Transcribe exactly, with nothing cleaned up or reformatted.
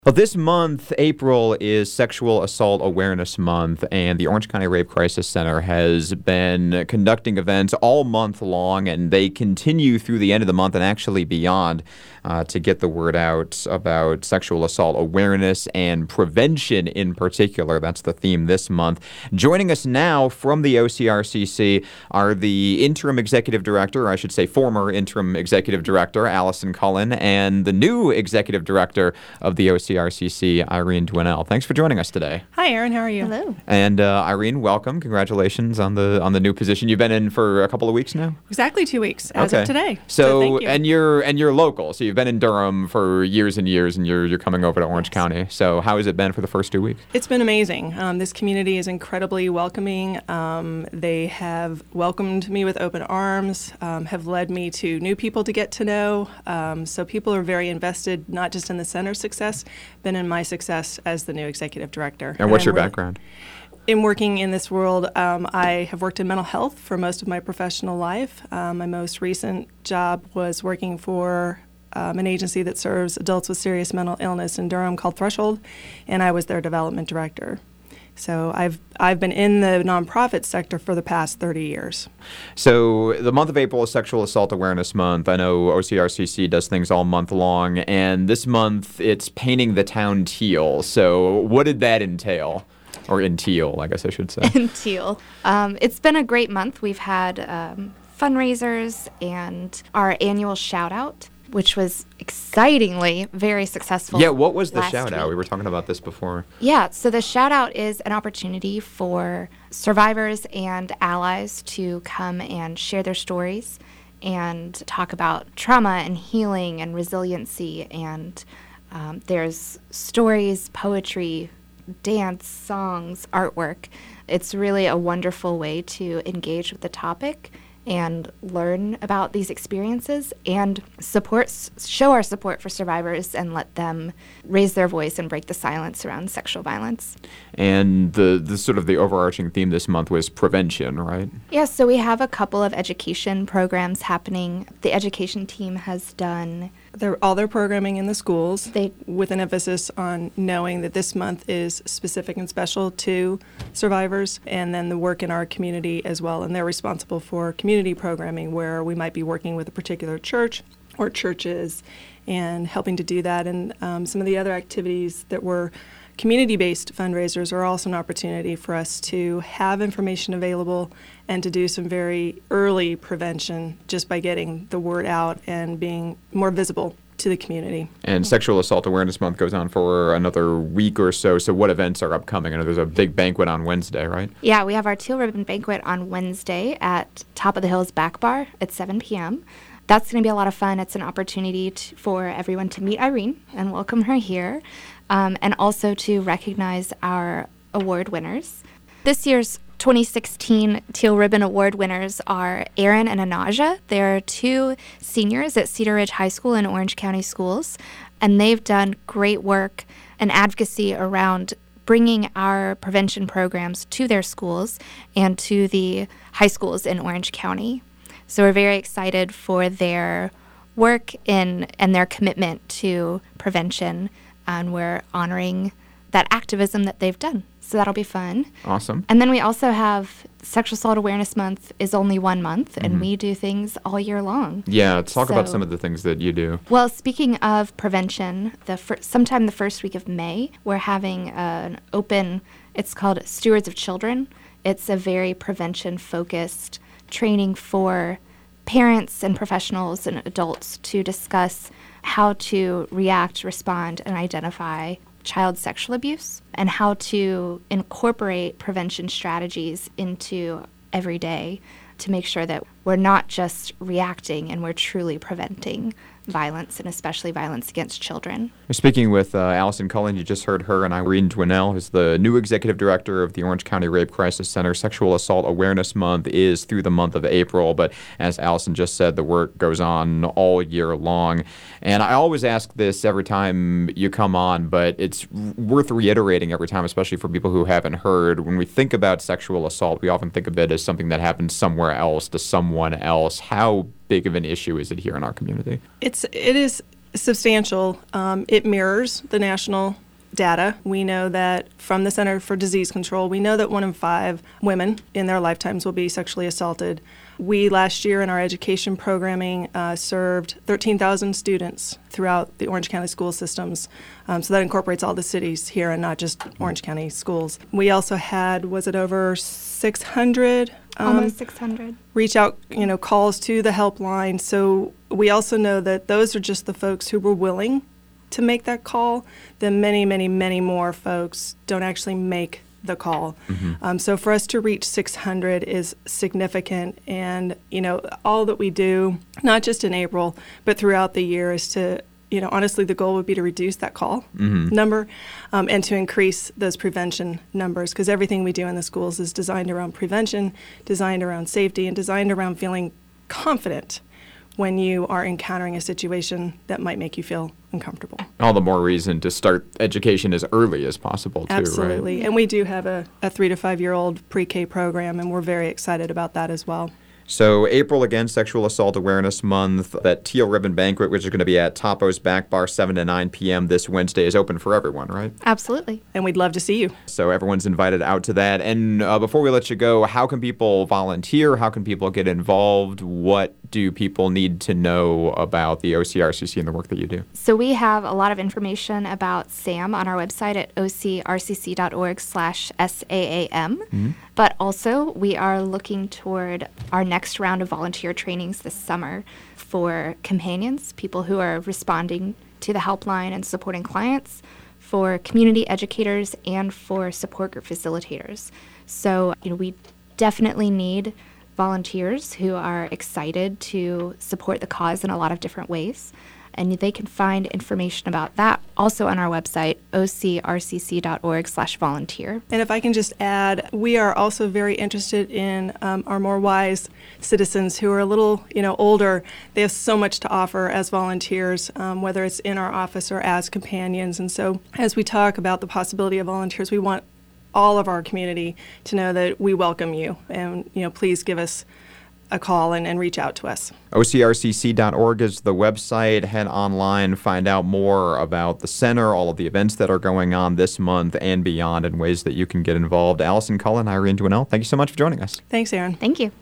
Well, this month, April, is Sexual Assault Awareness Month, and the Orange County Rape Crisis Center has been conducting events all month long, and they continue through the end of the month and actually beyond uh, to get the word out about sexual assault awareness and prevention in particular. That's the theme this month. Joining us now from the O C R C C are the interim executive director, or I should say former interim executive director, Allison Cullen, and the new executive director of the O C R C C, Irene Dwinell. Thanks for joining us today. Hi, Erin. How are you? Hello. And uh, Irene, welcome. Congratulations on the on the new position. You've been in for a couple of weeks now? Exactly two weeks as okay. of today. So, so thank you. and you're and you're local. So you've been in Durham for years and years, and you're you're coming over to Orange yes. County. So how has it been for the first two weeks? It's been amazing. Um, this community is incredibly welcoming. Um, they have welcomed me with open arms, um, have led me to new people to get to know. Um, so people are very invested, not just in the center's success, but in my success as the new executive director. And what's and your really, background? In working in this world, um, I have worked in mental health for most of my professional life. Um, my most recent job was working for um, an agency that serves adults with serious mental illness in Durham called Threshold, and I was their development director. So I've I've been in the nonprofit sector for the past thirty years. So the month of April is Sexual Assault Awareness Month. I know O C R C C does things all month long, and this month it's painting the town teal. So what did that entail? Or in teal, I guess I should say. In teal. Um, it's been a great month. We've had um, fundraisers and our annual shout out, which was excitingly very successful. Yeah, what was the shout out? Week. We were talking about this before. Yeah, so the shout out is an opportunity for survivors and allies to come and share their stories and talk about trauma and healing and resiliency. And um, there's stories, poetry, dance, songs, artwork. It's really a wonderful way to engage with the topic and learn about these experiences and support, show our support for survivors and let them raise their voice and break the silence around sexual violence. And the, the sort of the overarching theme this month was prevention, right? Yes, yeah, so we have a couple of education programs happening. The education team has done They're, all their programming in the schools they, with an emphasis on knowing that this month is specific and special to survivors, and then the work in our community as well. And they're responsible for community programming where we might be working with a particular church or churches and helping to do that. And um, some of the other activities that were community-based fundraisers are also an opportunity for us to have information available and to do some very early prevention just by getting the word out and being more visible to the community. And Sexual Assault Awareness Month goes on for another week or so. So what events are upcoming? I know there's a big banquet on Wednesday, right? Yeah, we have our Teal Ribbon Banquet on Wednesday at Top of the Hills Back Bar at seven p.m. That's going to be a lot of fun. It's an opportunity to, for everyone to meet Irene and welcome her here, um, and also to recognize our award winners. This year's twenty sixteen Teal Ribbon Award winners are Aaron and Anaja. They're two seniors at Cedar Ridge High School in Orange County Schools, and they've done great work and advocacy around bringing our prevention programs to their schools and to the high schools in Orange County. So we're very excited for their work in and their commitment to prevention, and we're honoring that activism that they've done. So that'll be fun. Awesome. And then we also have Sexual Assault Awareness Month is only one month, and mm-hmm. we do things all year long. Yeah, talk so, about some of the things that you do. Well, speaking of prevention, the fir- sometime the first week of May, we're having an open, it's called Stewards of Children. It's a very prevention-focused training for parents and professionals and adults to discuss how to react, respond, and identify child sexual abuse and how to incorporate prevention strategies into every day to make sure that we're not just reacting and we're truly preventing violence, and especially violence against children. We're speaking with uh, Allison Cullen. You just heard her, and Irene Dwinell, who's the new executive director of the Orange County Rape Crisis Center. Sexual Assault Awareness Month is through the month of April, but as Allison just said, the work goes on all year long. And I always ask this every time you come on, but it's worth reiterating every time, especially for people who haven't heard. When we think about sexual assault, we often think of it as something that happens somewhere else to someone else. How big of an issue is it here in our community? It's it is substantial. Um, it mirrors the national data. We know that from the Center for Disease Control, we know that one in five women in their lifetimes will be sexually assaulted. We last year in our education programming uh, served thirteen thousand students throughout the Orange County school systems. Um, so that incorporates all the cities here and not just Orange County schools. We also had, was it over six hundred? Um, Almost six hundred. Reach out, you know, calls to the helpline. So we also know that those are just the folks who were willing to make that call. Then many, many, many more folks don't actually make the call. Mm-hmm. Um, so for us to reach six hundred is significant. And, you know, all that we do, not just in April, but throughout the year is to, you know, honestly, the goal would be to reduce that call mm-hmm. number um, and to increase those prevention numbers, because everything we do in the schools is designed around prevention, designed around safety, and designed around feeling confident when you are encountering a situation that might make you feel uncomfortable. All the more reason to start education as early as possible, too, Absolutely. right? And we do have a, a three to five-year-old pre-K program, and we're very excited about that as well. So April, again, Sexual Assault Awareness Month. That Teal Ribbon Banquet, which is going to be at Topo's Back Bar, seven to nine p.m. this Wednesday, is open for everyone, right? Absolutely. And we'd love to see you. So everyone's invited out to that. And uh, before we let you go, how can people volunteer? How can people get involved? What do people need to know about the O C R C C and the work that you do? So we have a lot of information about SAM on our website at ocrcc.org slash SAAM. Mm-hmm. But also, we are looking toward our next round of volunteer trainings this summer for companions, people who are responding to the helpline and supporting clients, for community educators, and for support group facilitators. So, you know, we definitely need volunteers who are excited to support the cause in a lot of different ways. And they can find information about that also on our website, ocrcc.org slash volunteer. And if I can just add, we are also very interested in um, our more wise citizens who are a little, you know, older. They have so much to offer as volunteers, um, whether it's in our office or as companions. And so as we talk about the possibility of volunteers, we want all of our community to know that we welcome you. And, you know, please give us a call and, and reach out to us. O C R C C dot org is the website. Head online, find out more about the center, all of the events that are going on this month and beyond, and ways that you can get involved. Allison Cullen, Irene Dwinell, thank you so much for joining us. Thanks, Aaron. Thank you.